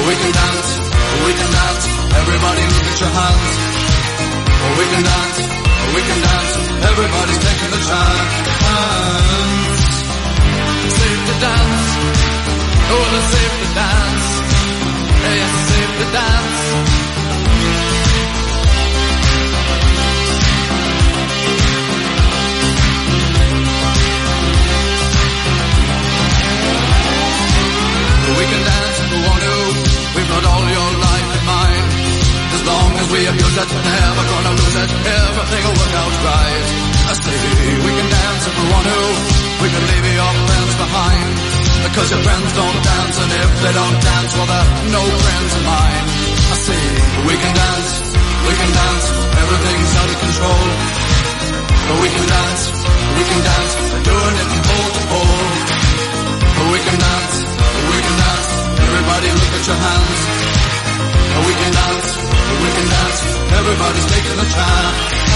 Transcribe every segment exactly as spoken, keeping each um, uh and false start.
We can dance, we can dance, everybody look at your hands. We can dance, we can dance, everybody's taking the chance. Safe to dance, oh it's safe to dance, yes it's safe to dance. We can dance if we want to, we've got all your life in mind. As long as we abuse it, never gonna lose it, everything will work out right. I say, we can dance if we want to, we can leave your friends behind. Because your friends don't dance, and if they don't dance, well they're no friends of mine. I say, we can dance, we can dance, everything's out of control. But we can dance, we can dance, we're doing it from pole to pole. But we can dance, we can dance, everybody look at your hands. We can dance, we can dance, everybody's taking a chance.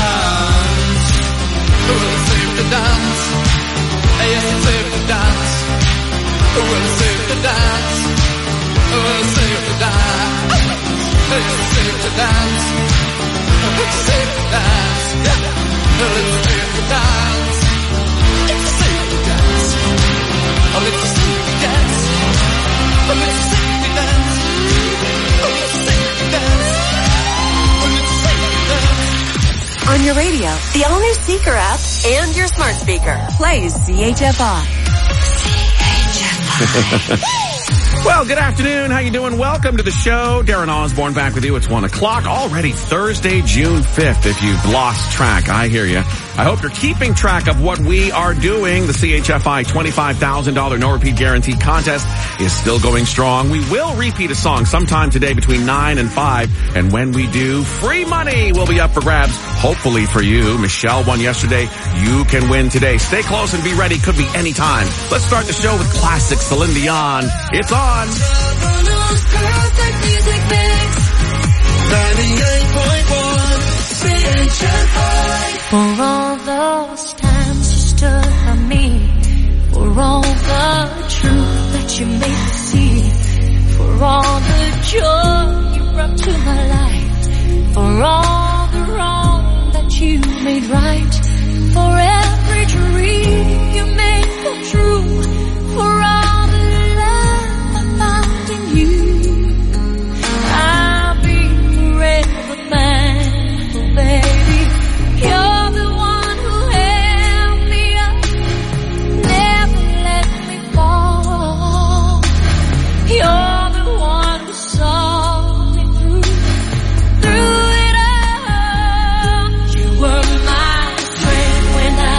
Well, it's safe to dance, yes it's safe to dance. Well, it's safe to dance, well it's safe to dance. It's safe to dance, it's safe to dance. Well, it's safe to dance, it's safe to dance. Oh, it's safe to dance, oh, it's safe to dance. Oh, it's safe to dance, oh, it's safe to dance. On your radio, the all-new Seeker app, and your smart speaker. Plays C H F I. C H F I. Well, good afternoon. How you doing? Welcome to the show. Darren Osborne back with you. It's one o'clock. Already Thursday, June fifth. If you've lost track, I hear you. I hope you're keeping track of what we are doing. The C H F I twenty-five thousand dollars no repeat guarantee contest is still going strong. We will repeat a song sometime today between nine and five. And when we do, free money will be up for grabs, hopefully for you. Michelle won yesterday. You can win today. Stay close and be ready. Could be any time. Let's start the show with classic Celine Dion. It's on. Perfect music mix. ninety-eight point one C H F I. For all those times you stood by me, for all the truth that you made me see, for all the joy you brought to my life, for all the wrong that you made right, for every dream you made come true, for all the love I found in you, I'll be forever thankful, baby. You're the one who held me up, never let me fall. You're the one who saw me through, through it all. You were my strength when I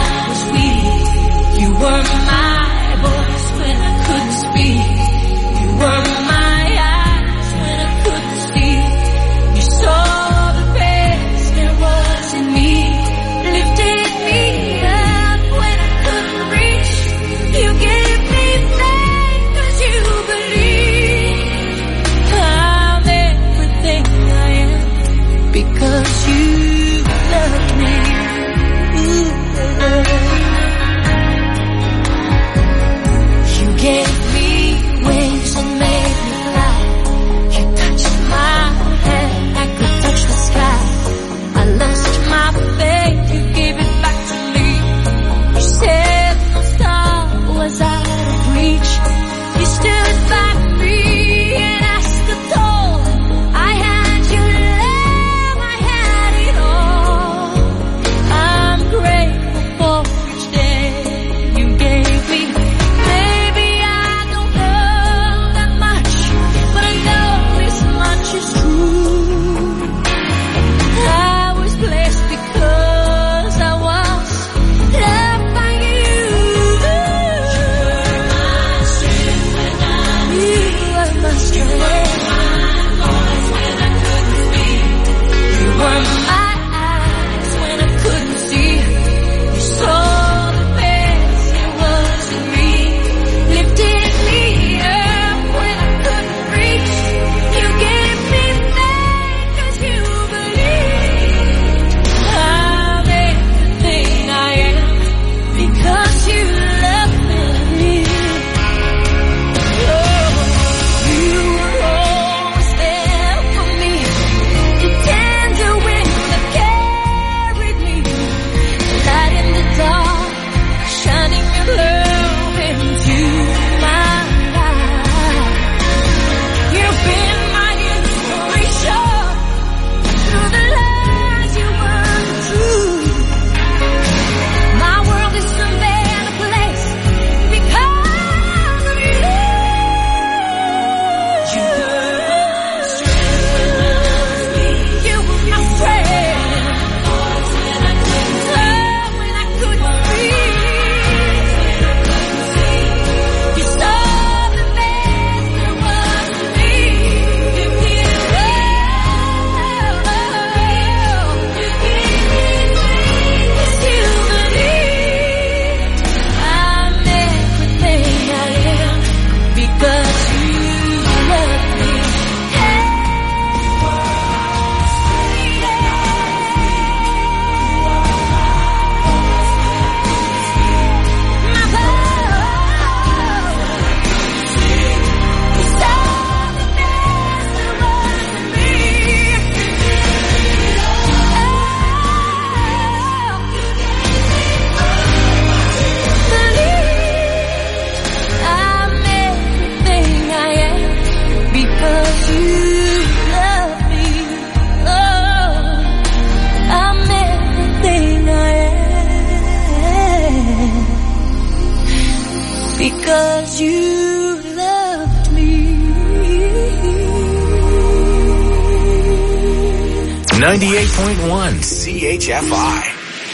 ninety-eight point one C H F I.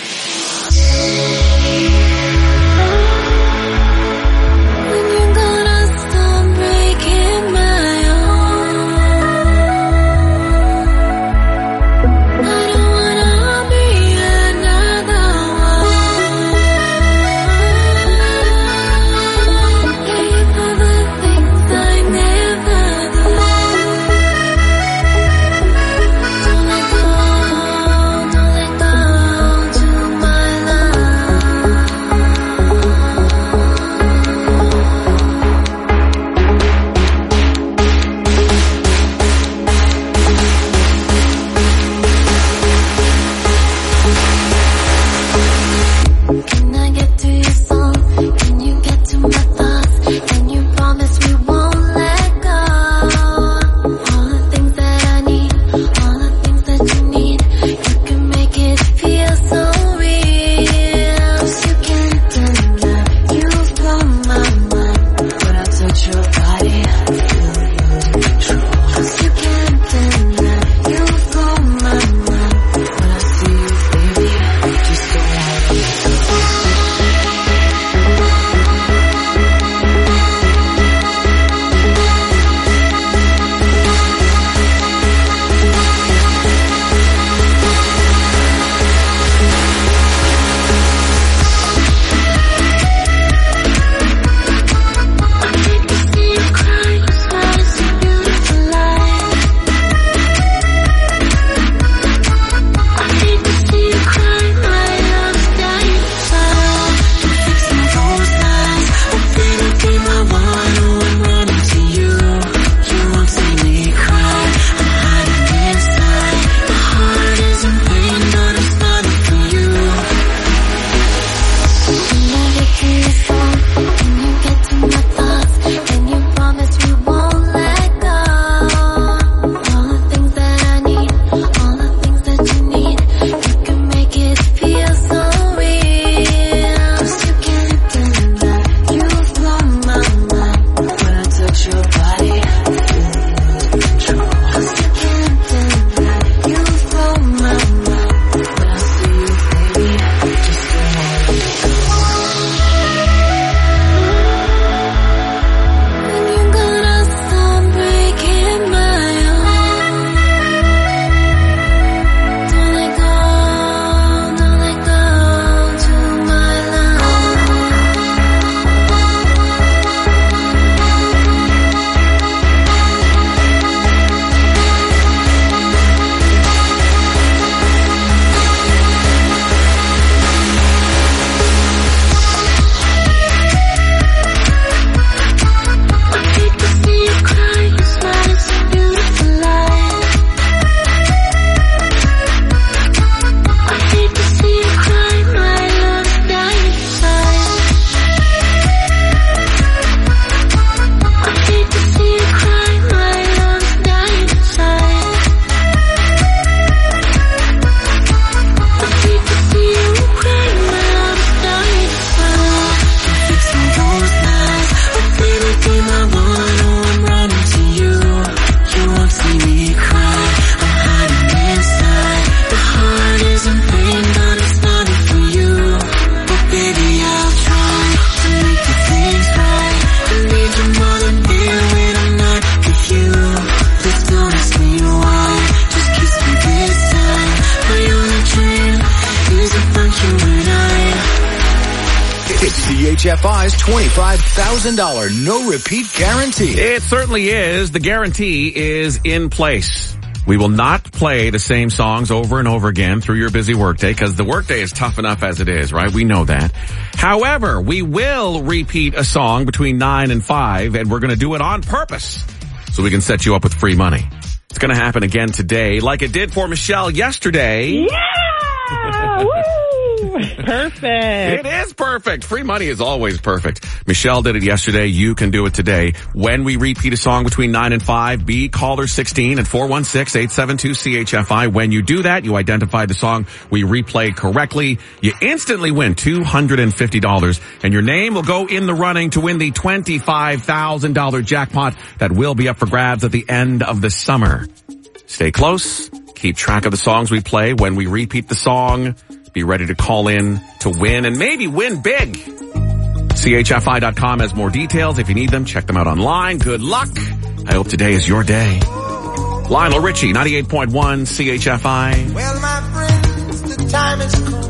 C H F I's twenty-five thousand dollars no-repeat guarantee. It certainly is. The guarantee is in place. We will not play the same songs over and over again through your busy workday because the workday is tough enough as it is, right? We know that. However, we will repeat a song between nine and five, and we're going to do it on purpose so we can set you up with free money. It's going to happen again today like it did for Michelle yesterday. Yeah! Woo! Perfect. It is perfect. Free money is always perfect. Michelle did it yesterday. You can do it today. When we repeat a song between nine and five, be caller sixteen at four one six, eight seven two, C H F I. When you do that, you identify the song we replay correctly. You instantly win two hundred fifty dollars, and your name will go in the running to win the twenty-five thousand dollars jackpot that will be up for grabs at the end of the summer. Stay close. keep track of the songs we play. When we repeat the song, be ready to call in to win and maybe win big. C H F I dot com has more details. If you need them, check them out online. Good luck. I hope today is your day. Lionel Richie, ninety-eight point one C H F I. Well, my friends, the time has come.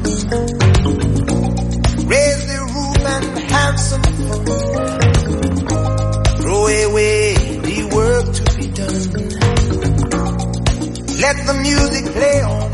Raise the roof and have some fun. Throw away the work to be done. Let the music play on.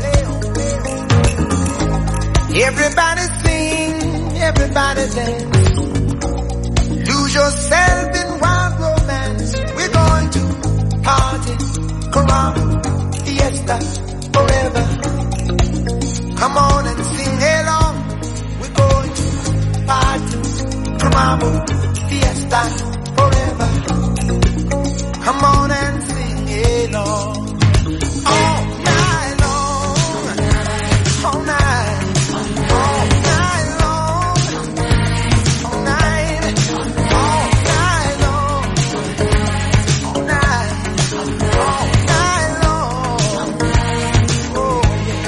Everybody sing, everybody dance. Lose yourself in wild romance. We're going to party, caramba, fiesta, forever. Come on and sing along. We're going to party, caramba, fiesta, forever. Come on and sing along. All night long, all night, all night long, all night, all night long, all night, all night long. Oh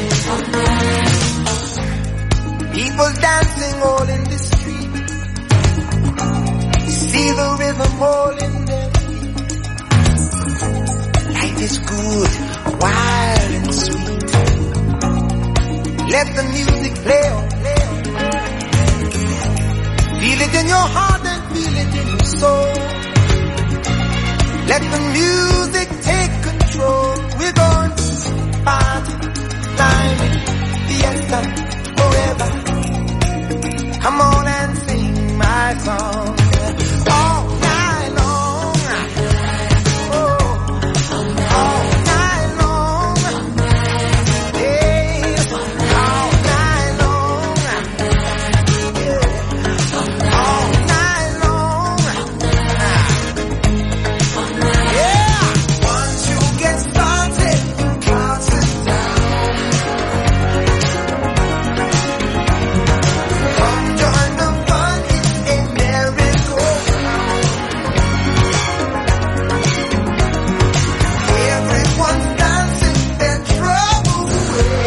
yeah. People dancing all in the street. See the rhythm all in their feet. Life is good, wild and sweet. Let the music play on, play on. Feel it in your heart and feel it in your soul. Let the music take control. We're going to party, climbing, fiesta, forever. Come on and sing my song. All night long. Oh, all night long. Yeah, all night long. Yeah, all night long. Yeah, once you get started, can't sit down. Come join the fun, it's a merry-go-round. Everyone's dancing their troubles away.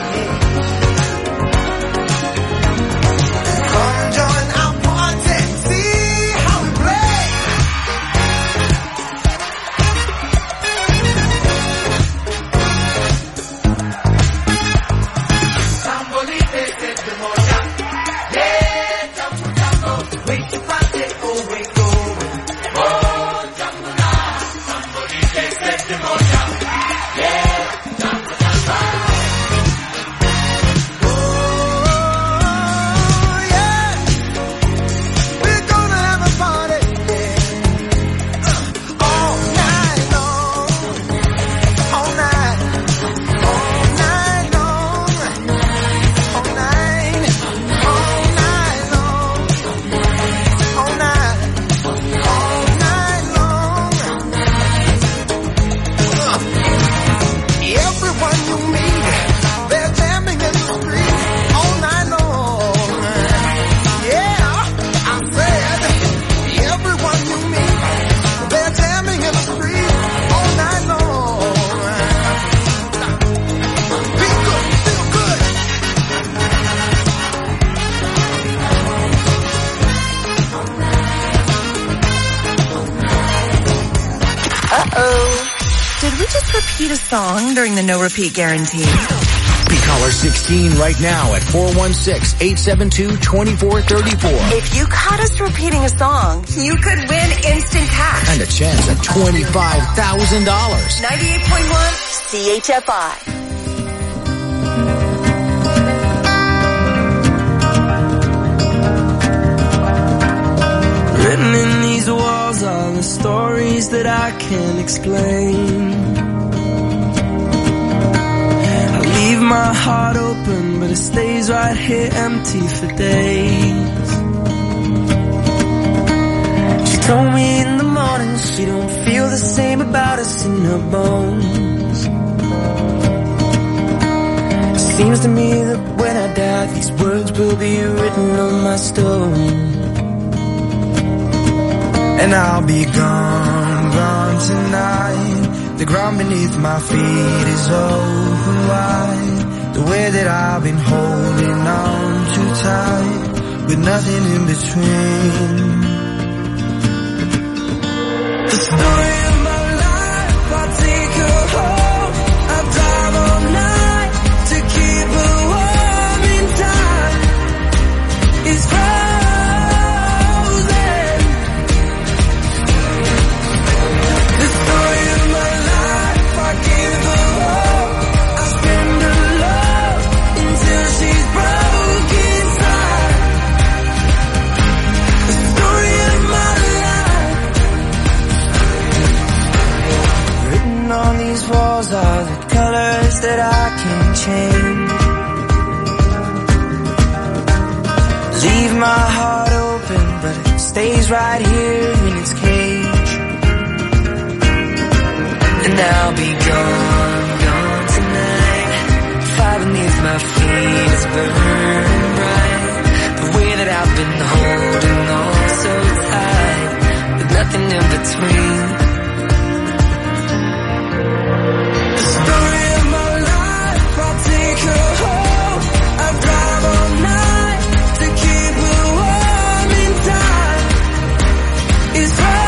Come join our party, see how we play. Sambolite se demoja, yeah, jambo jambo, wait to party, oh wait go, oh jambo na, sambolite se demoja, yeah, jambo jambo. Oh yeah, we're gonna have a party, yeah, all night long, all night, all night long. All night, all night long, all night, all night long. Everyone you meet, they're jamming in the street all night long. Yeah, I said, everyone you meet, they're jamming in the street all night long. Feel good, feel good. Uh-oh. Did we just repeat a song during the no repeat guarantee? Be caller sixteen right now at four one six, eight seven two, two four three four. If you caught us repeating a song, you could win instant cash. And a chance at twenty-five thousand dollars. ninety-eight point one C H F I. Written in these walls are the stories that I can't explain. I leave my heart open, but it stays right here empty for days. She told me in the morning she don't feel the same about us in her bones. Seems to me that when I die, these words will be written on my stone. And I'll be gone, gone tonight. The ground beneath my feet is oh wide. The way that I've been holding on too tight, with nothing in between. The story of my life, I'll take her home. I'll drive all night to keep her warm in time. It's frozen. The story of my life, I give her hope. I spend her love until she's broke inside. The story of my life. Written on these walls are the colors that I can change. Leave my heart open, but it stays right here in its cage. And I'll be gone, gone tonight. Fire beneath my feet is burning bright. The way that I've been holding on so tight, with nothing in between. The story of my life, I'll take her home. I'll drive all night to keep her warm in time. It's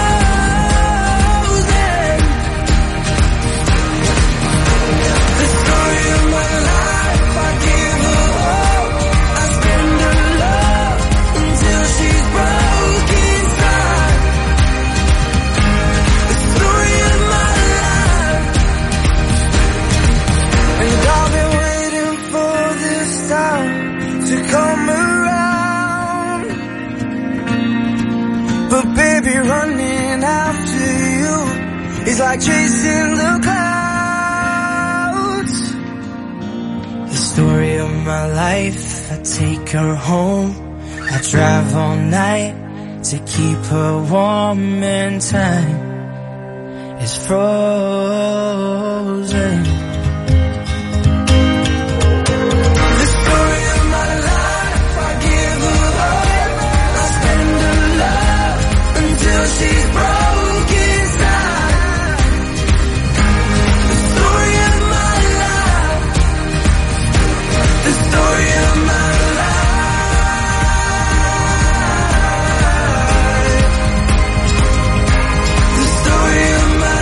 frozen. The story of my life, I give her hope. I spend her love until she's broke inside. The story of my life. And I've been waiting for this time to come around. But baby, running after you is like chasing the clouds. The story of my life, I take her home. I drive all night to keep her warm in time. It's frozen. The story of my life, I give her hope. I spend her love until she's broke inside. The story of my life. The story of my life. The story of my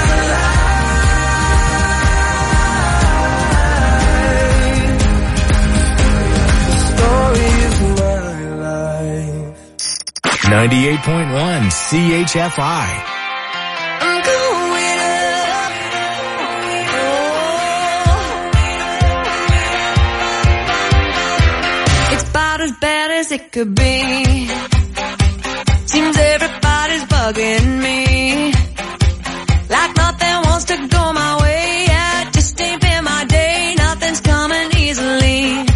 life. The story of my life. ninety-eight point one C H F I. I'm going up. Oh. It's about as bad as it could be. Seems everybody's bugging me. Like nothing wants to go my way. Yeah, it just ain't been my day. Nothing's coming easily.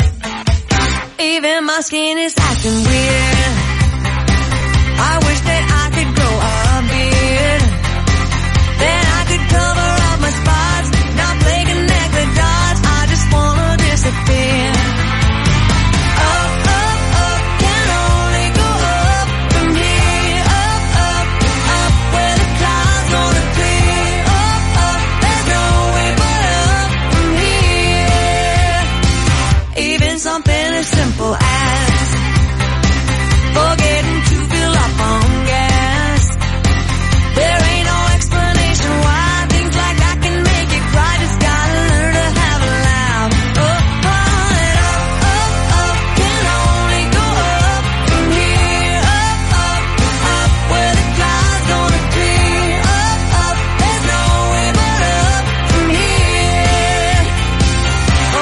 Even my skin is acting weird. I wish that I could grow a beard. Then I could cover up my spots, not play connect the dots. I just wanna disappear. Up, up, up, can only go up from here. Up, up, up, where the clouds gonna clear. Up, up, there's no way but up from here. Even something as simple as forgetting to fill up on gas. There ain't no explanation why things like that can make you cry. Just gotta learn to have a laugh. Oh, oh, and up, up, up, can only go up from here. Up, up, up, where the clouds gonna clear. Up, up, there's no way but up from here. Oh,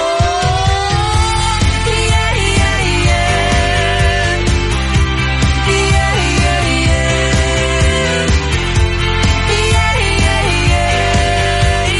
yeah, yeah, yeah. Yeah, yeah, yeah. Yeah, yeah, yeah.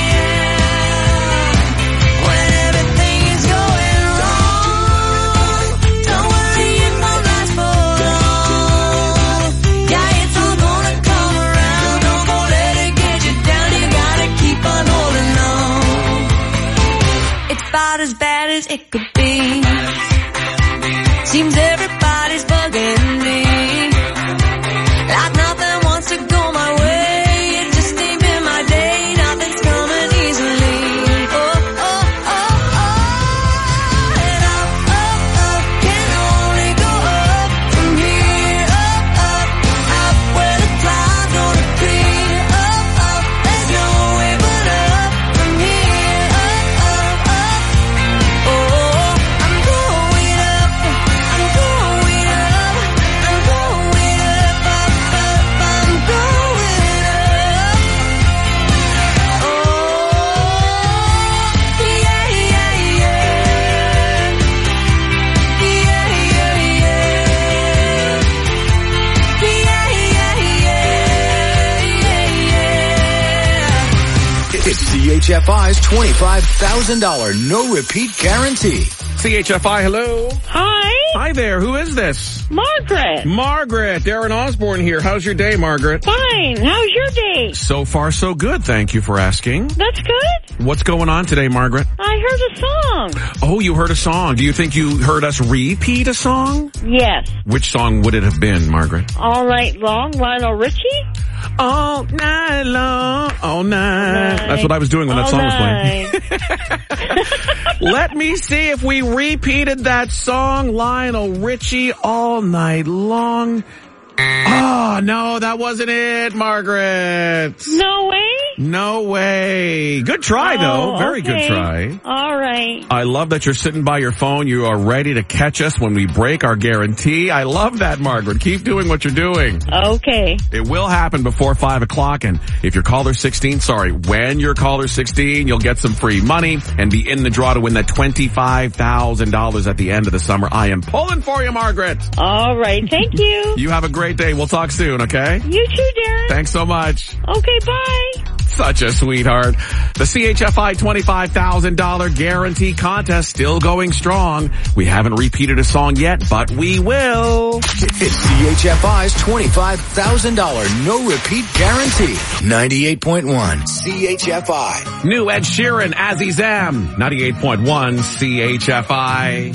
Yeah. When everything is going wrong, don't worry if I'm not for long. Yeah, it's all gonna come around. Don't go let it get you down. You gotta keep on holding on. It's about as bad as it could be. Seems everybody's bugging me. Like nothing wants to go my way. It just ain't been my day. C H F I's twenty-five thousand dollars no-repeat guarantee. C H F I, hello. Hi, Hi there. Who is this? Margaret. Margaret. Darren Osborne here. How's your day, Margaret? Fine. How's your day? So far, so good. Thank you for asking. That's good. What's going on today, Margaret? I heard a song. Oh, you heard a song. Do you think you heard us repeat a song? Yes. Which song would it have been, Margaret? All Night Long, Lionel Richie? All night long, all night. Night. That's what I was doing when that All song was playing. Let me see if we repeated that song, Lionel Richie, All Night Long. Oh, no, that wasn't it, Margaret. No way? No way. Good try, though. Oh, Very okay. good try. All right. I love that you're sitting by your phone. You are ready to catch us when we break our guarantee. I love that, Margaret. Keep doing what you're doing. Okay. It will happen before five o'clock, and if you're caller sixteen, sorry, when you're caller sixteen, you'll get some free money and be in the draw to win that twenty-five thousand dollars at the end of the summer. I am pulling for you, Margaret. All right. Thank you. You have a great day. We'll talk soon, okay? You too, Darren. Thanks so much. Okay, bye. Such a sweetheart. The C H F I twenty-five thousand dollars guarantee contest still going strong. We haven't repeated a song yet, but we will. It's C H F I's twenty-five thousand dollars no-repeat guarantee. ninety-eight point one C H F I. New Ed Sheeran, Azizam, ninety-eight point one C H F I.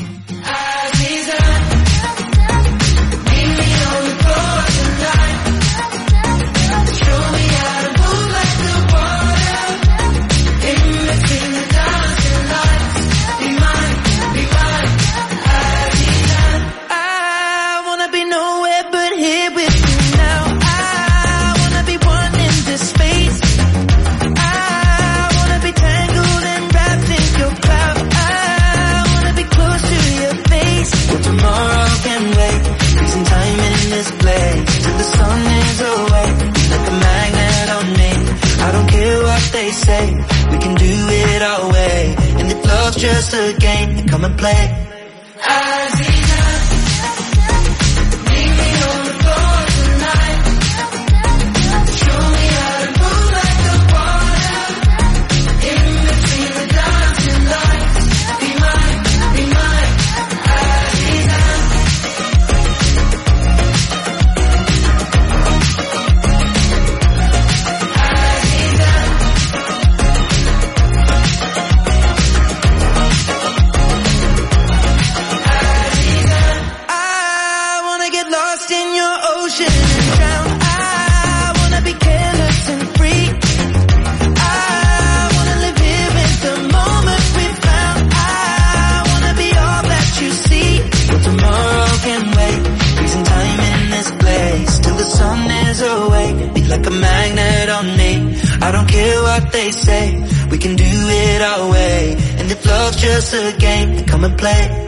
Say we can do it our way, and if love's just a game, then come and play. They say we can do it our way, and if love's just a game, then come and play.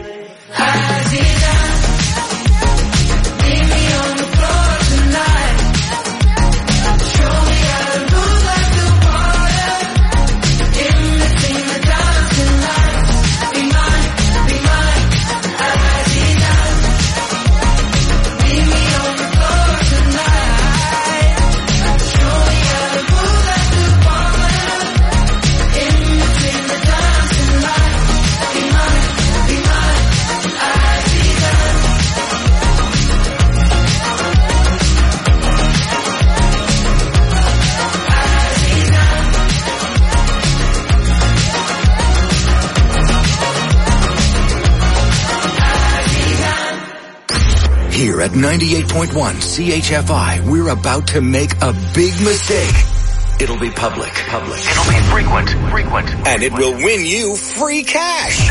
Here at ninety-eight point one C H F I, we're about to make a big mistake. It'll be public. Public. It'll be frequent. Frequent. And it will win you free cash.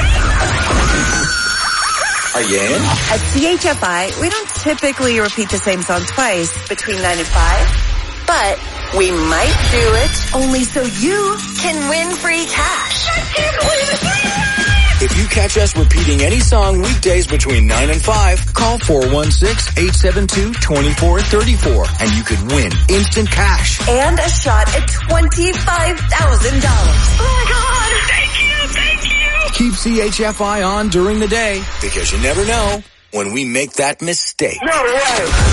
Are you in? At C H F I, we don't typically repeat the same song twice between nine and five, but we might do it only so you can win free cash. I can't believe it. If you catch us repeating any song weekdays between nine and five, call four one six, eight seven two, two four three four and you could win instant cash. And a shot at twenty-five thousand dollars. Oh my God! Thank you, thank you! Keep C H F I on during the day, because you never know when we make that mistake. No way!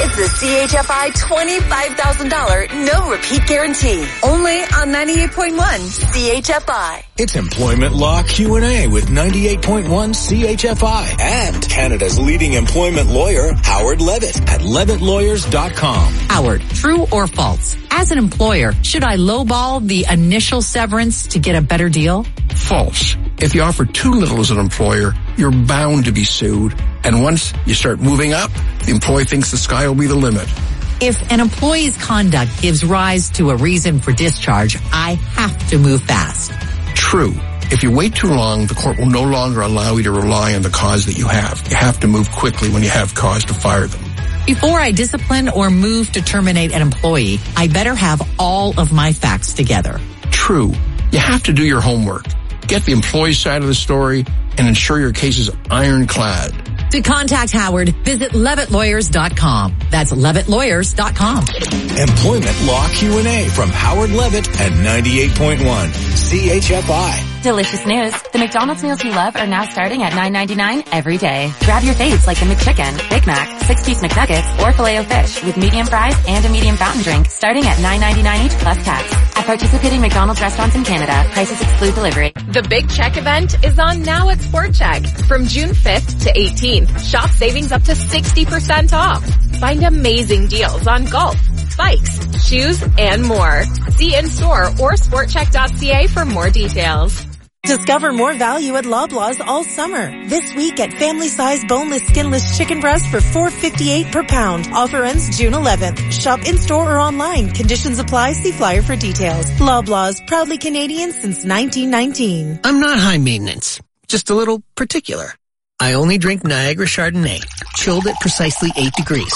It's the C H F I twenty-five thousand dollars no repeat guarantee. Only on ninety-eight point one C H F I. It's Employment Law Q and A with ninety-eight point one C H F I and Canada's leading employment lawyer, Howard Levitt at levitt lawyers dot com. Howard, true or false? As an employer, should I lowball the initial severance to get a better deal? False. If you offer too little as an employer, you're bound to be sued. And once you start moving up, the employee thinks the sky will be the limit. If an employee's conduct gives rise to a reason for discharge, I have to move fast. True. If you wait too long, the court will no longer allow you to rely on the cause that you have. You have to move quickly when you have cause to fire them. Before I discipline or move to terminate an employee, I better have all of my facts together. True. You have to do your homework. Get the employee side of the story and ensure your case is ironclad. To contact Howard, visit levitt lawyers dot com. That's levitt lawyers dot com. Employment Law Q and A from Howard Levitt at ninety-eight point one C H F I. Delicious news. The McDonald's meals you love are now starting at nine ninety-nine every day. Grab your faves like the McChicken, Big Mac, six-piece McNuggets, or Filet-O-Fish with medium fries and a medium fountain drink starting at nine ninety-nine each plus tax. At participating McDonald's restaurants in Canada, prices exclude delivery. The Big Check event is on now at Sport Check. From June fifth to eighteenth, shop savings up to sixty percent off. Find amazing deals on golf, bikes, shoes, and more. See in-store or sport check dot c a for more details. Discover more value at Loblaws all summer. This week at family-size boneless, skinless chicken breast for four dollars and fifty-eight cents per pound. Offer ends June eleventh. Shop in-store or online. Conditions apply. See flyer for details. Loblaws, proudly Canadian since nineteen nineteen. I'm not high maintenance, just a little particular. I only drink Niagara Chardonnay, chilled at precisely eight degrees.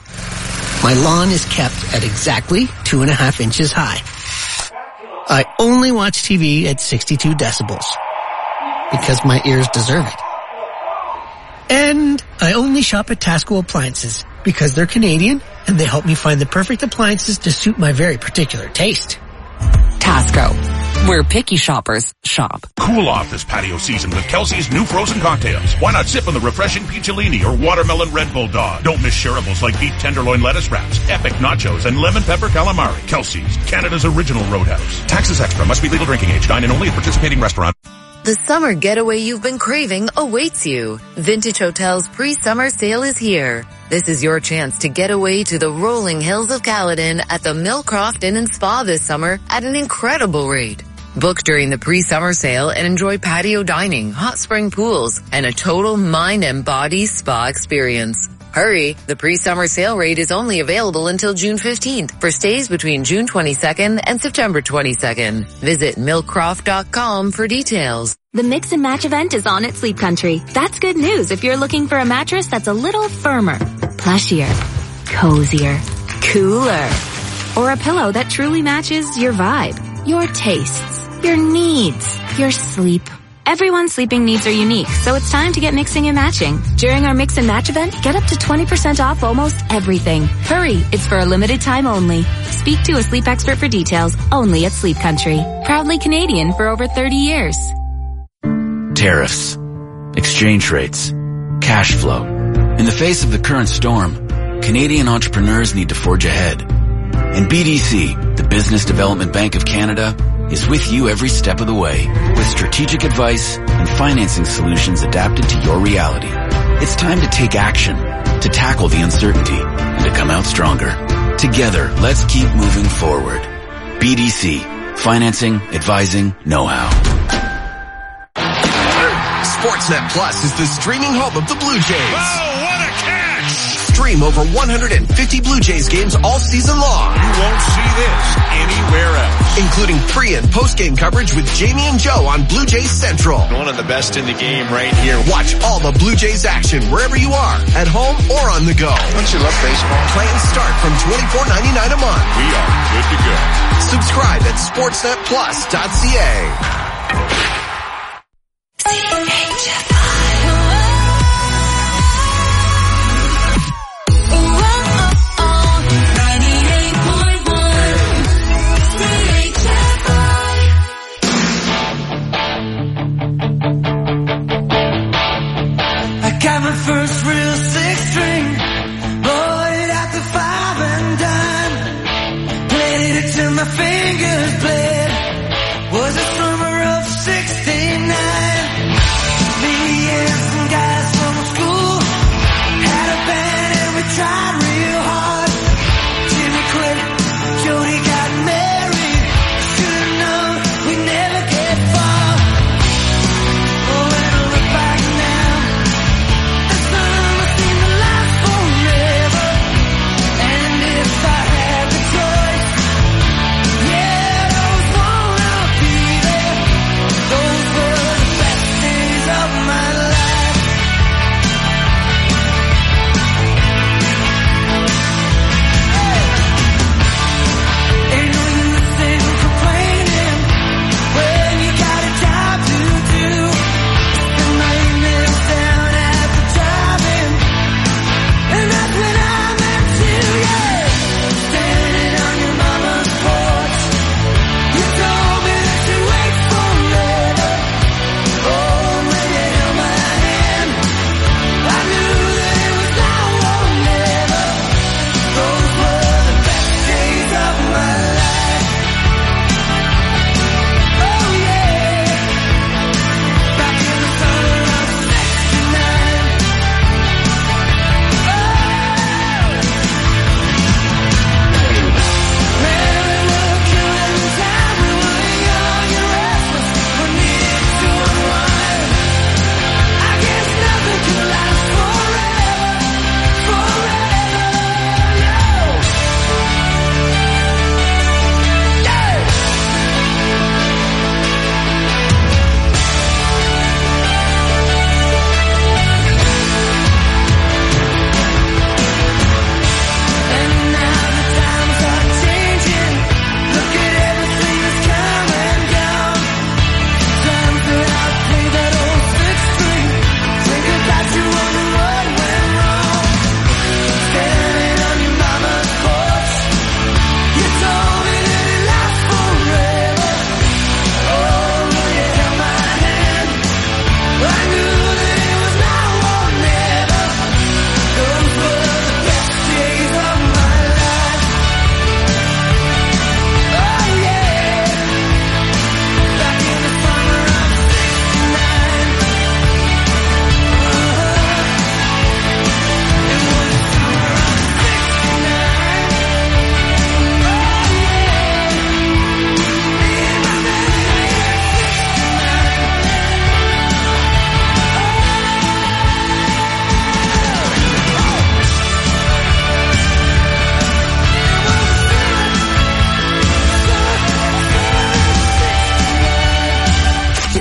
My lawn is kept at exactly two and a half inches high. I only watch T V at sixty-two decibels because my ears deserve it. And I only shop at Tasco Appliances because they're Canadian and they help me find the perfect appliances to suit my very particular taste. Tasco, where picky shoppers shop. Cool off this patio season with Kelsey's new frozen cocktails. Why not sip on the refreshing Peacholini or watermelon Red Bull Dog? Don't miss shareables like beef tenderloin lettuce wraps, epic nachos, and lemon pepper calamari. Kelsey's, Canada's original roadhouse. Taxes extra. Must be legal drinking age. Dine in only at participating restaurant. The summer getaway you've been craving awaits you. Vintage Hotel's pre-summer sale is here. This is your chance to get away to the rolling hills of Caledon at the Millcroft Inn and Spa this summer at an incredible rate. Book during the pre-summer sale and enjoy patio dining, hot spring pools, and a total mind and body spa experience. Hurry! The pre-summer sale rate is only available until June fifteenth for stays between June twenty-second and September twenty-second. Visit millcroft dot com for details. The Mix and Match event is on at Sleep Country. That's good news if you're looking for a mattress that's a little firmer, plushier, cozier, cooler, or a pillow that truly matches your vibe, your tastes, your needs, your sleep. Everyone's sleeping needs are unique, so it's time to get mixing and matching. During our Mix and Match event, get up to twenty percent off almost everything. Hurry, it's for a limited time only. Speak to a sleep expert for details only at Sleep Country. Proudly Canadian for over thirty years. Tariffs, exchange rates, cash flow. In the face of the current storm, Canadian entrepreneurs need to forge ahead. And B D C, the Business Development Bank of Canada, is with you every step of the way with strategic advice and financing solutions adapted to your reality. It's time to take action, to tackle the uncertainty, and to come out stronger. Together, let's keep moving forward. B D C, financing, advising, know-how. Sportsnet Plus is the streaming home of the Blue Jays. Oh, what a catch! Stream over one hundred fifty Blue Jays games all season long. You won't see this anywhere else. Including pre- and post-game coverage with Jamie and Joe on Blue Jays Central. One of the best in the game right here. Watch all the Blue Jays action wherever you are, at home or on the go. Don't you love baseball? Plans start from twenty-four ninety-nine a month. We are good to go. Subscribe at sportsnet plus dot c a. Got my first real six string, bought it at the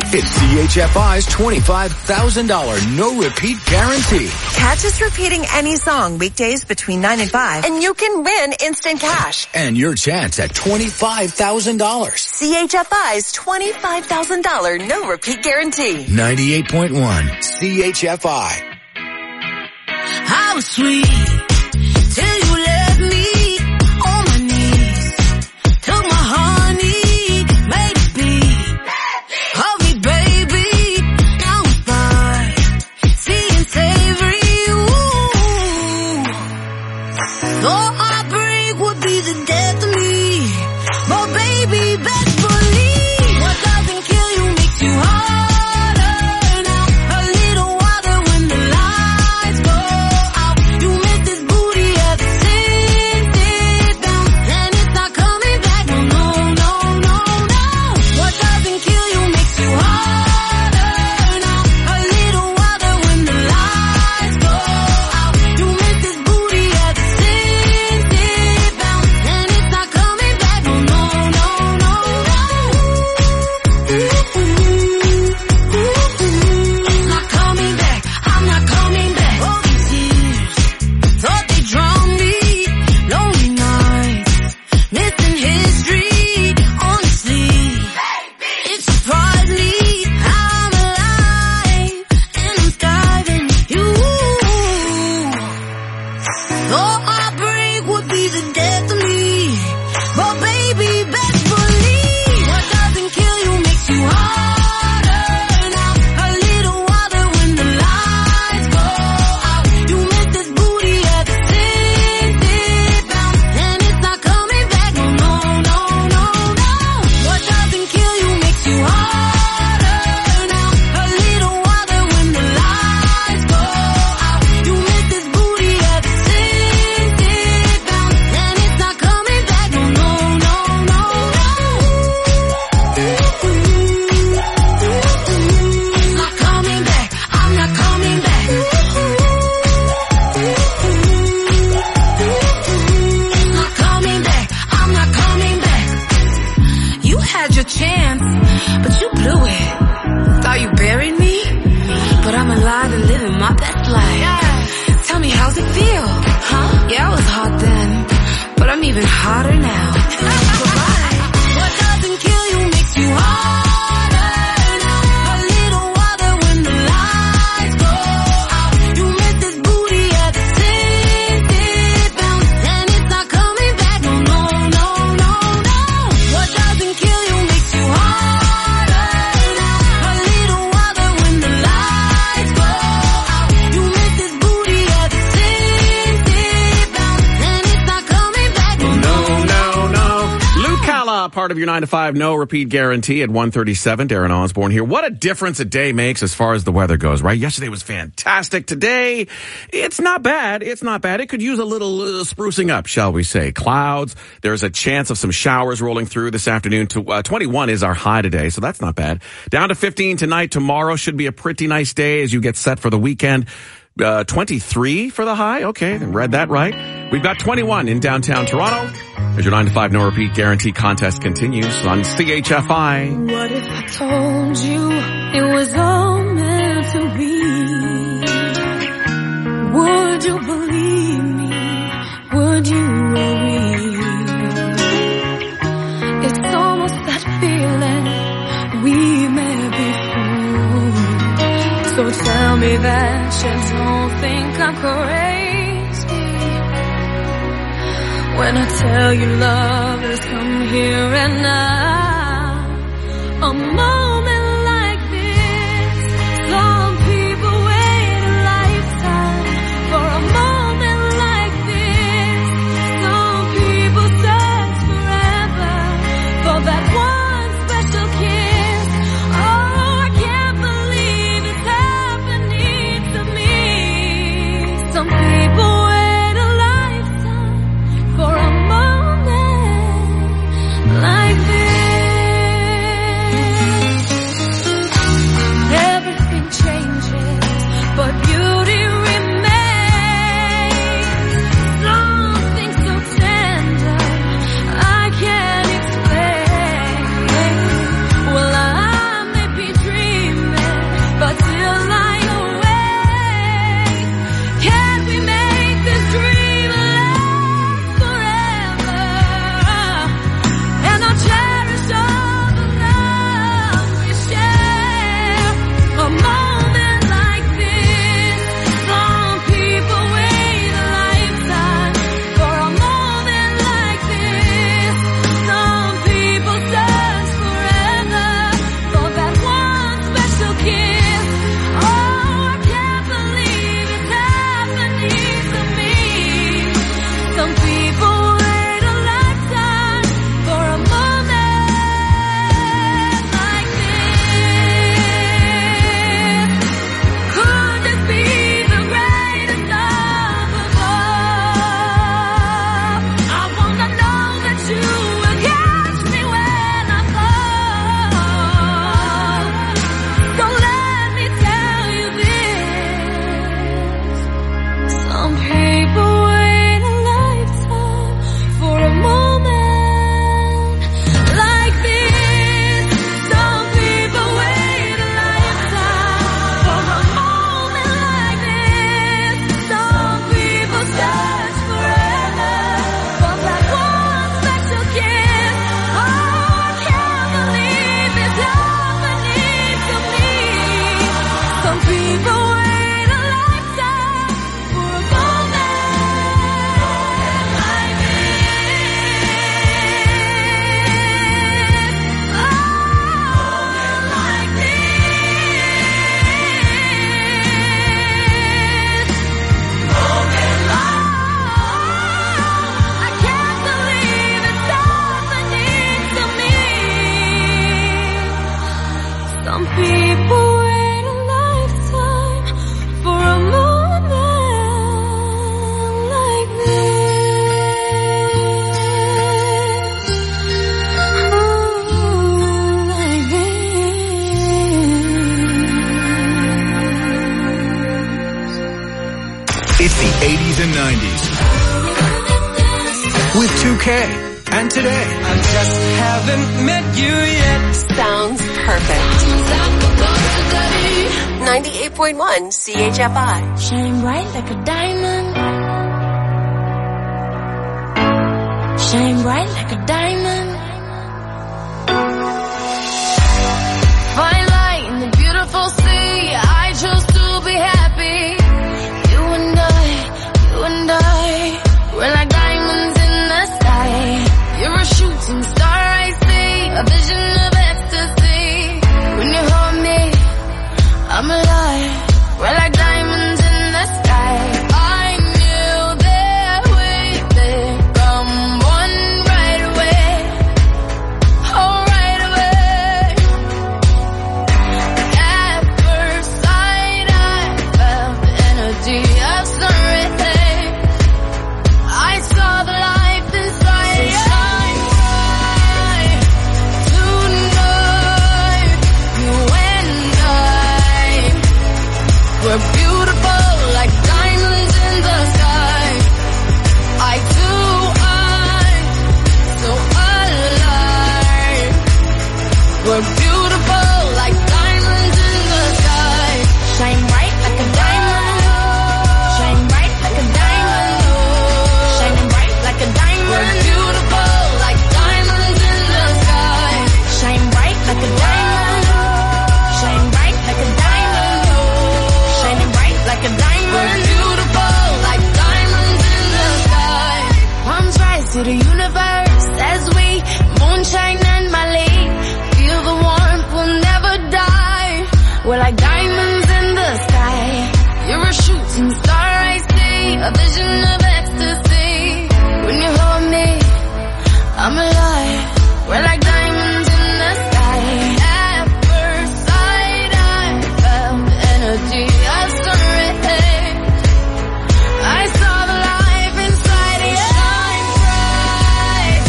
It's C H F I's twenty-five thousand dollars no-repeat guarantee. Catch us repeating any song weekdays between nine and five, and you can win instant cash. And your chance at twenty-five thousand dollars. C H F I's twenty-five thousand dollars no-repeat guarantee. ninety-eight point one C H F I. How sweet till you left me on my knees. Took my honey, made it bleed. Hug me, baby, now I'm fine. Sweet and savory, ooh. So heartbreak would be the death of me. But baby, best believe what doesn't kill you makes you harder. Now a little water when the lights go out. You miss this booty ever since it bounced, and it's not coming back. No, no, no, no, no. What doesn't kill you makes you harder. Now a little water when the lights go out. You miss this booty ever since it bounced, and it's not coming back. No, no, no, no, no. Not coming back. I'm not coming back. All these years thought they drowned me. Lonely nights, missing history. Honestly, it surprised me how I'm alive and I'm striving. You, thought heartbreak would be the death of me, but baby, best believe what doesn't kill you makes you harder. Now a little water when the lights go out. You miss this booty ever since it bounced, and it's not coming back. No, no, no, no, no. What doesn't kill you makes you harder. Now a little water when the lights go out. You miss this booty ever since it bounced, and it's not coming back. No, no, no, no, no. Not coming back. I'm not coming back. Not coming back. I'm not coming back. You had your chance, but you blew it. Thought you buried me, but I'm alive and living my best life. Tell me, how's it feel? Huh? Yeah, I was hot then, but I'm even hotter now. Goodbye. What doesn't kill you makes you harder. Now a little water when the lights go out. You miss this booty ever since it bounced, and it's not coming back. No, no, no, no, no. What doesn't kill you makes you harder. Now a little water when the lights go out. You miss this booty ever since it bounced, and it's not coming back. No, No, no, no. Lou Calla, part of your nine to five no repeat guarantee at one thirty-seven. Darren Osborne here. What a difference a day makes as far as the weather goes, right? Yesterday was fantastic. Today, it's not bad. It's not bad. It could use a little uh, sprucing up, shall we say. Clouds. There's a chance of some showers rolling through this afternoon. To, uh, twenty-one is our high today, so that's not bad. Down to fifteen tonight. Tomorrow should be a pretty nice day as you get set for the weekend. Uh, twenty-three for the high. Okay, read that right. We've got twenty-one in downtown Toronto. As your nine to five no repeat guarantee contest continues on C H F I. What if I told you it was all meant to be? Would you believe me? Would you worry? It's almost that feeling we may be through. So tell me that you don't think I'm crazy when I tell you love has come here and now. A moment like this, some people wait a lifetime for a moment like this. Some people search forever for that one special kiss. Oh, I can't believe it's happening to me. Some people wait a lifetime for a moment like this. okay. And today. I just haven't met you yet. Sounds perfect. ninety-eight point one C H F I. Shine bright like a diamond. Shine bright like a diamond. Fine light in the beautiful sea. I chose to be happy. You and I, you and I, we're like diamonds in the sky. You're a shooting star, I see, a vision of ecstasy. When you hold me, I'm alive. We're like diamonds in the sky. I knew that we'd become one right away. Oh, right away. At first sight, I felt the energy of sun rays. I saw the life inside you. Shine bright tonight. You and I, we're beautiful like diamonds in the sky. I too, I'm so alive. We're beautiful like diamonds in the sky. Shine bright like a diamond. Shine bright like a diamond. Shining bright like a diamond. We're beautiful like diamonds in the sky. Shine bright like a diamond. Shine bright like a diamond. Shining bright like a diamond. We're beautiful like diamonds in the sky. Palms rise to the universe as we moonshine and Mali. Feel the warmth, we'll never die. We're like diamonds in the sky. You're a shooting star, I see, a vision of ecstasy. When you hold me, I'm alive. We're like diamonds in the sky. At first sight, I felt the energy of sun rays. I saw the life inside you. Shine bright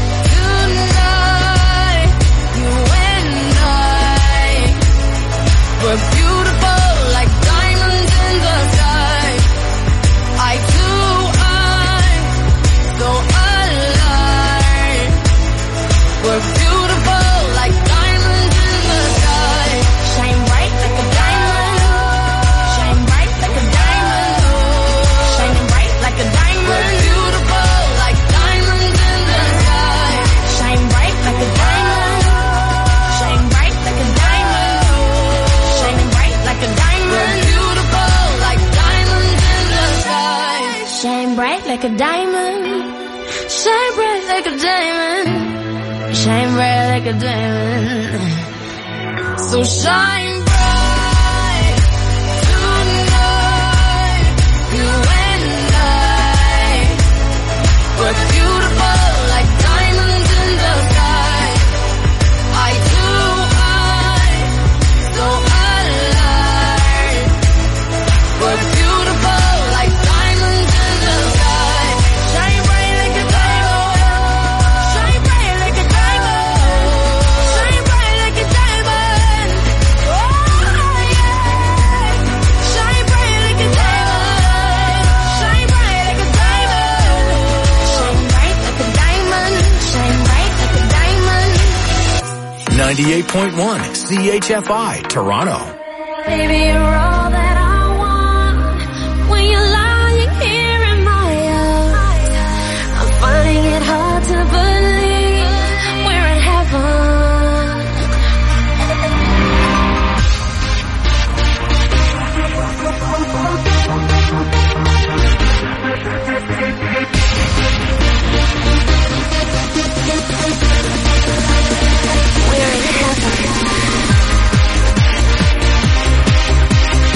tonight. You and I, we're beautiful like diamonds in the sky. I too, I'm so alive. We're beautiful like diamonds in the sky. Shine bright like a diamond. Shine bright like a diamond. Shining bright like a diamond. We're beautiful like diamonds in the sky. Shine bright like a diamond. Shine bright like a diamond. Shining bright like a diamond. We're beautiful like diamonds in the sky. Shine bright like a diamond. Shine bright like a diamond. Shine bright like a diamond. So shine bright tonight. You and I, we're beautiful like diamonds in the sky. I too, I'm so alive. We're beautiful like diamonds in the sky. Shine bright like a diamond. Shine bright like a diamond. Shine bright like a diamond. Oh yeah. Shine bright like a diamond. Shine bright like a diamond. Shine bright like a diamond. Shine bright like a diamond. ninety-eight point one C H F I, Toronto. Baby, you're all that I want. When you're lying here in my arms, I'm finding it hard to believe we're in heaven. We're in heaven.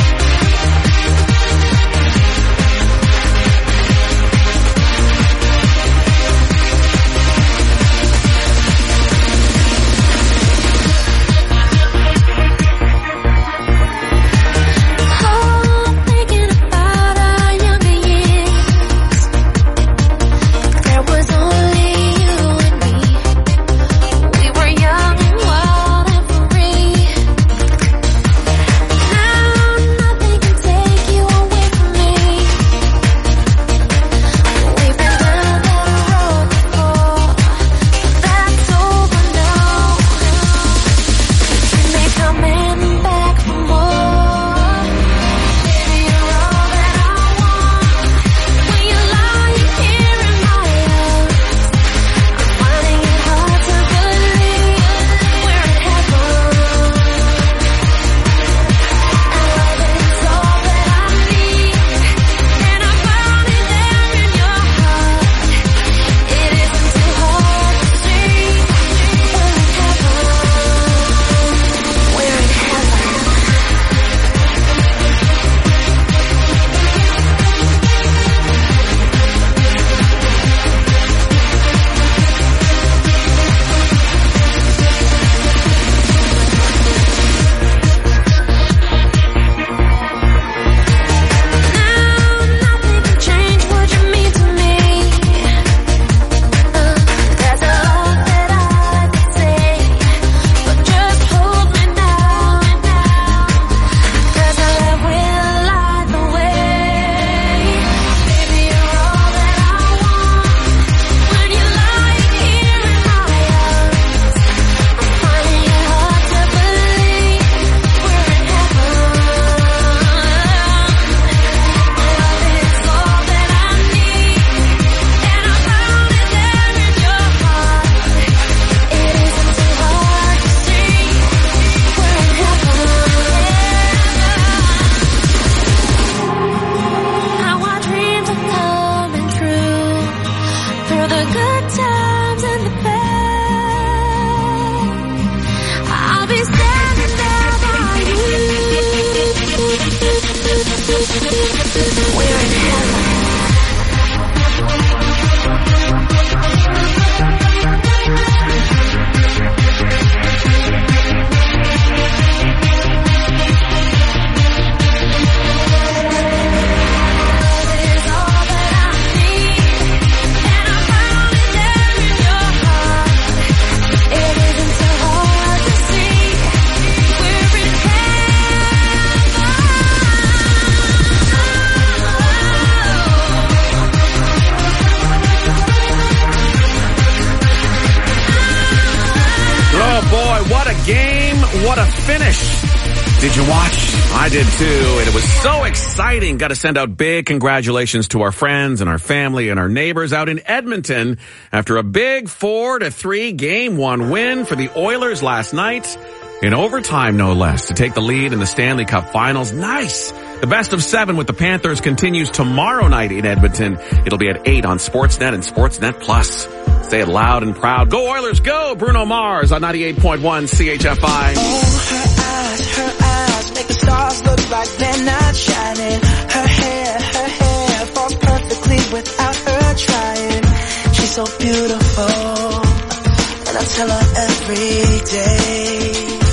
boy, what a game. What a finish. Did you watch? I did too. And it was so exciting. Got to send out big congratulations to our friends and our family and our neighbors out in Edmonton after a big four to three game one win for the Oilers last night in overtime, no less, to take the lead in the Stanley Cup Finals. Nice. The best of seven with the Panthers continues tomorrow night in Edmonton. It'll be at eight on Sportsnet and Sportsnet Plus. Say it loud and proud. Go Oilers, go! Bruno Mars on ninety-eight point one C H F I. Oh, her eyes, her eyes make the stars look like they're not shining. Her hair, her hair falls perfectly without her trying. She's so beautiful, and I tell her every day.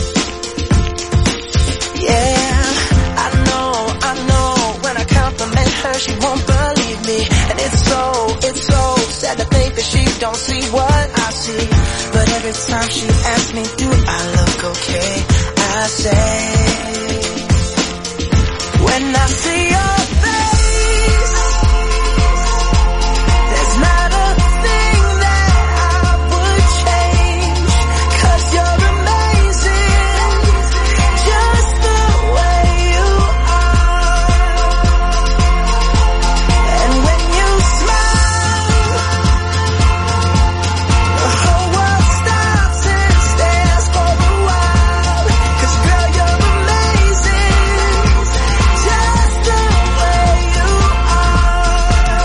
Yeah, I know, I know, when I compliment her, she won't believe me. And it's so, it's so sad to think that she don't see what I see. But every time she asks me, do I look okay? I say, when I see your face, there's not a thing that I would change. 'Cause you're amazing, just the way you are. And when you smile, the whole world stops and stares for a while. 'Cause girl, you're amazing, just the way you are.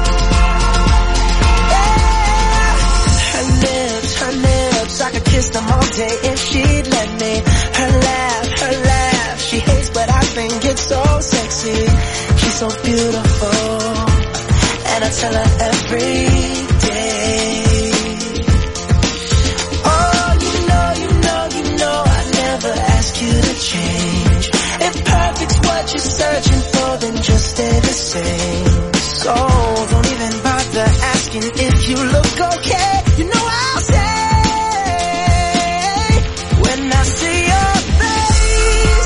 Yeah. Her lips, her lips, I could kiss them all day if she'd let me. Her laugh, her laugh, she hates but I think it's so sexy. She's so beautiful, and I tell her every day. Oh, you know, you know, you know, I never ask you to change. If perfect's what you're searching for, then just stay the same. So don't even bother asking if you look okay. You know I'll say, when I see your face,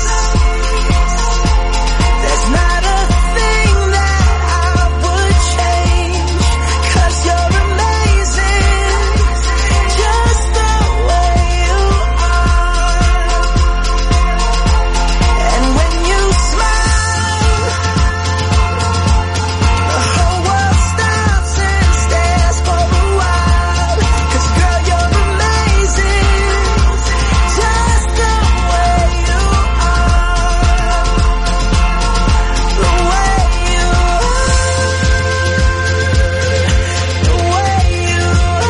there's not a thing that I would change. 'Cause you're amazing, just the way you are. And when you smile, the whole world stops and stares for a while. 'Cause girl, you're amazing, just the way you are. The way you are. The way you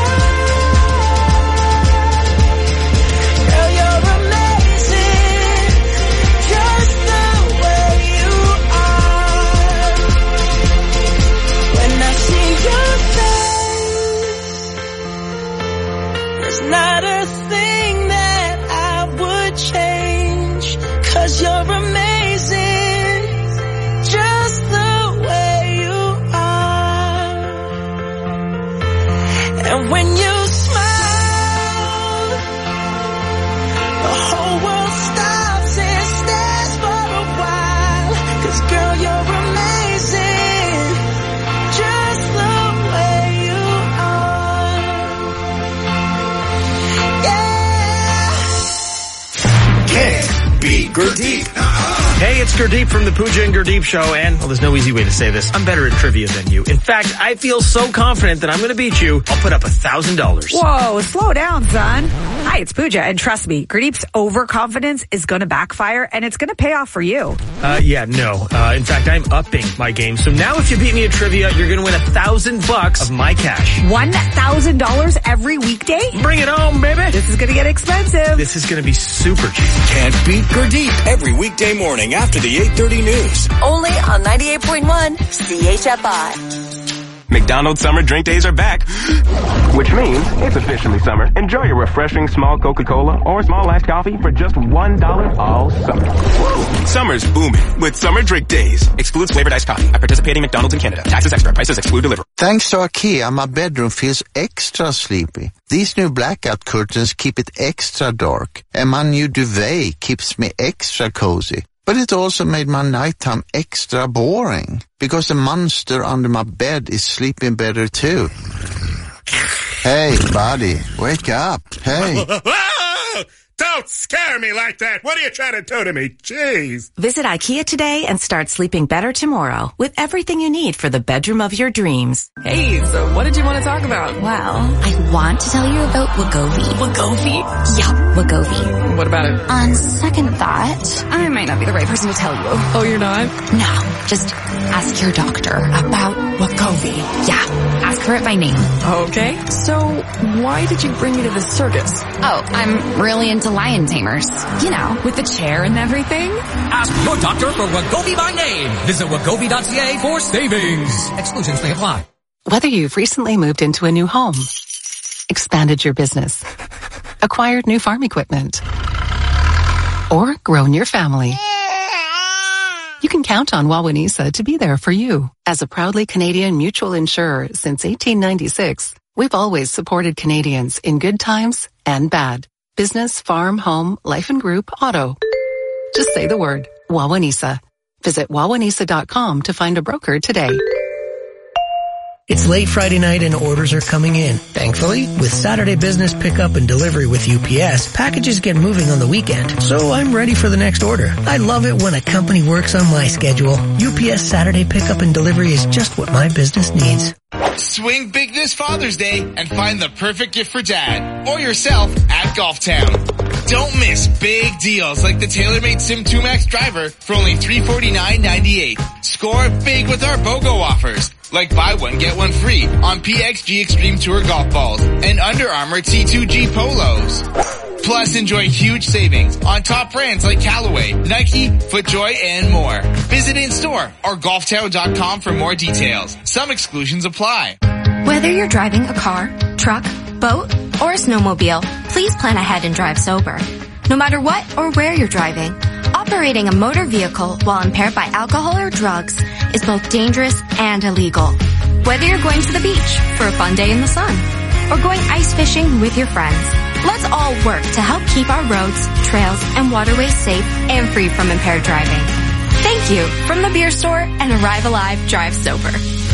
are. Girl, you're amazing, just the way you are. When I see your face, there's not a thing that I would change. 'Cause you're amazing, just the way you are. And when you smile, the whole world stops and stares for a while. 'Cause girl, you're amazing, just the way you are. Yeah. Can't beat Gurdeep. Hey, it's Gurdeep from the Pooja and Gurdeep Show, and, well, there's no easy way to say this. I'm better at trivia than you. In fact, I feel so confident that I'm going to beat you, I'll put up a thousand dollars. Whoa, slow down, son. Hi, it's Pooja, and trust me, Gurdeep's overconfidence is going to backfire, and it's going to pay off for you. Uh, yeah, no. Uh, in fact, I'm upping my game. So now if you beat me at trivia, you're going to win a thousand bucks of my cash. One thousand dollars every weekday? Bring it home, baby. This is going to get expensive. This is going to be super cheap. Can't beat Gurdeep every weekday morning after the eight thirty news. Only on ninety-eight point one C H F I. McDonald's summer drink days are back, which means it's officially summer. Enjoy your refreshing small Coca-Cola or small iced coffee for just one dollar all summer. Woo! Summer's booming with summer drink days. Excludes flavored iced coffee at participating McDonald's in Canada. Taxes extra. Prices exclude delivery. Thanks to IKEA, my bedroom feels extra sleepy. These new blackout curtains keep it extra dark, and my new duvet keeps me extra cozy. But it also made my nighttime extra boring, because the monster under my bed is sleeping better too. Hey, buddy, wake up. Hey. Don't scare me like that. What are you trying to do to me? Jeez. Visit IKEA today and start sleeping better tomorrow with everything you need for the bedroom of your dreams. Hey, so what did you want to talk about? Well, I want to tell you about Wegovy. Wegovy? Yeah, Wegovy. What about it? On second thought, I might not be the right person to tell you. Oh, you're not? No, just ask your doctor about Wegovy. Yeah, ask her it by name. Okay, so why did you bring me to the circus? Oh, I'm really into lion tamers. You know, with the chair and everything. Ask your doctor for Wegovy by name. Visit Wegovy dot C A for savings. Exclusions may apply. Whether you've recently moved into a new home, expanded your business, acquired new farm equipment, or grown your family, you can count on Wawanesa to be there for you. As a proudly Canadian mutual insurer since eighteen ninety-six, we've always supported Canadians in good times and bad. Business, farm, home, life and group, auto. Just say the word, Wawanesa. Visit wawanesa dot com to find a broker today. It's late Friday night and orders are coming in. Thankfully, with Saturday business pickup and delivery with U P S, packages get moving on the weekend. So I'm ready for the next order. I love it when a company works on my schedule. U P S Saturday pickup and delivery is just what my business needs. Swing big this Father's Day and find the perfect gift for dad or yourself at Golf Town. Don't miss big deals like the TaylorMade Sim two Max driver for only three hundred forty-nine dollars and ninety-eight cents. Score big with our BOGO offers, like buy one, get one free on P X G Extreme Tour golf balls and Under Armour T two G polos. Plus, enjoy huge savings on top brands like Callaway, Nike, FootJoy, and more. Visit in-store or golf town dot com for more details. Some exclusions apply. Whether you're driving a car, truck, boat, or a snowmobile, please plan ahead and drive sober. No matter what or where you're driving, operating a motor vehicle while impaired by alcohol or drugs is both dangerous and illegal. Whether you're going to the beach for a fun day in the sun or going ice fishing with your friends, let's all work to help keep our roads, trails, and waterways safe and free from impaired driving. Thank you from the beer store and Arrive Alive Drive Sober.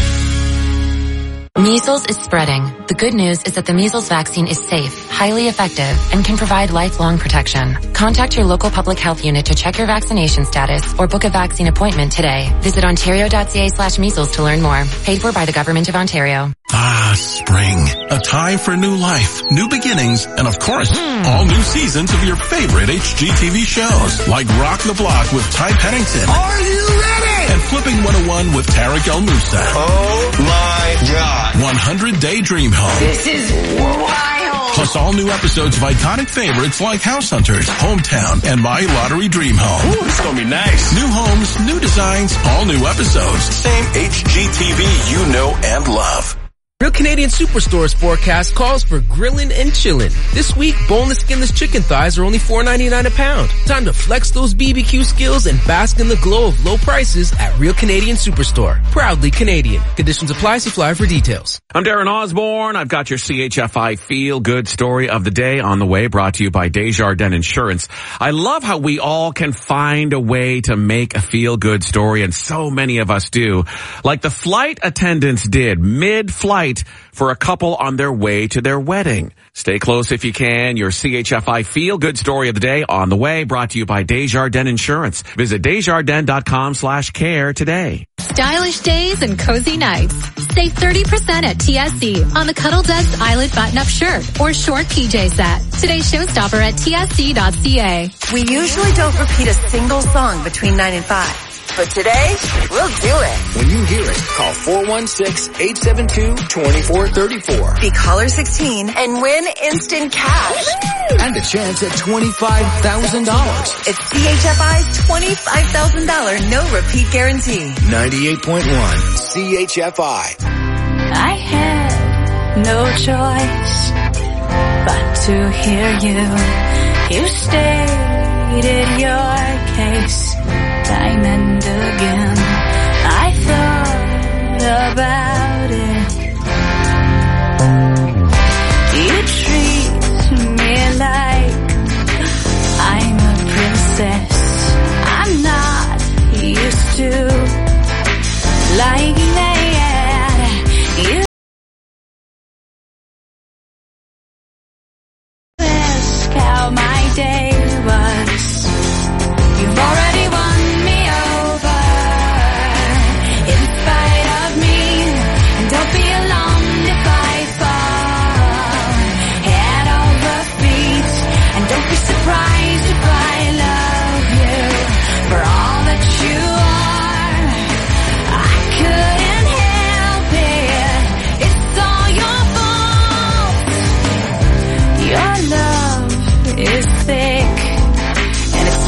Measles is spreading. The good news is that the measles vaccine is safe, highly effective, and can provide lifelong protection. Contact your local public health unit to check your vaccination status or book a vaccine appointment today. Visit ontario dot c a slash measles to learn more. Paid for by the Government of Ontario. Ah, spring. A time for new life, new beginnings, and of course, all new seasons of your favorite H G T V shows, like Rock the Block with Ty Pennington. Are you ready? And Flipping one oh one with Tarek El Moussa. Oh my God. one hundred Day Dream Home. This is wild. Plus all new episodes of iconic favorites like House Hunters, Hometown, and My Lottery Dream Home. Ooh, this is gonna be nice. New homes, new designs, all new episodes. Same H G T V you know and love. Real Canadian Superstore's forecast calls for grillin' and chillin'. This week, boneless, skinless chicken thighs are only four ninety-nine a pound. Time to flex those B B Q skills and bask in the glow of low prices at Real Canadian Superstore. Proudly Canadian. Conditions apply. See flyer for details. I'm Darren Osborne. I've got your C H F I Feel Good story of the day on the way, brought to you by Desjardins Insurance. I love how we all can find a way to make a feel-good story, and so many of us do. Like the flight attendants did mid-flight for a couple on their way to their wedding. Stay close if you can. Your C H F I Feel Good story of the day on the way, brought to you by Desjardins Insurance. Visit desjardins dot com slash care today. Stylish days and cozy nights. Save thirty percent at T S C on the Cuddle Duds Eyelet button-up shirt or short P J set. Today's showstopper at T S C dot C A. We usually don't repeat a single song between nine and five. But today, we'll do it. When you hear it, call four one six, eight seven two, two four three four. Be caller sixteen and win instant cash. And a chance at twenty-five thousand dollars. It's C H F I's twenty-five thousand dollars no repeat guarantee. ninety-eight point one C H F I. I had no choice but to hear you. You stated your case time and again. I thought about it. You treat me like I'm a princess. I'm not used to like that. You ask how my day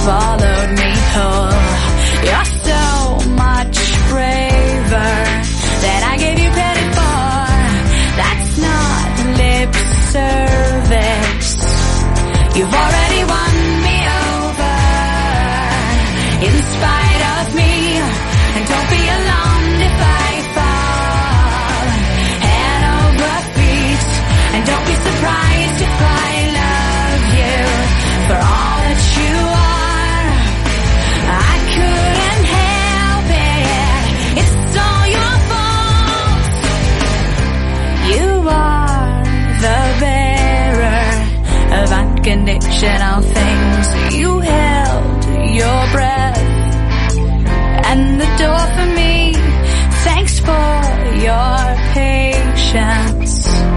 followed me whole. You're so much braver than I gave you credit for. That's not lip service. You've already won me over, in spite of me. And don't be alarmed if I fall head over feet. And don't be surprised if I love you for all that you are. I couldn't help it. It's all your fault. You are the bearer of unconditional things. You held your breath and the door for me. Thanks for your patience.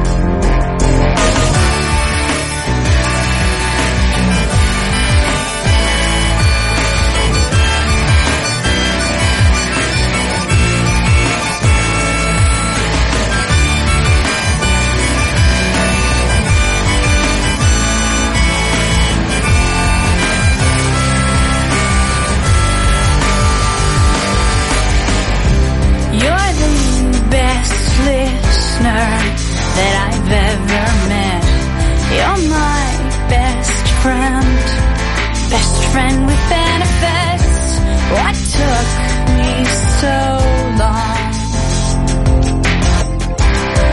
You're the best listener that I've ever met. You're my best friend, best friend with benefits. What took me so long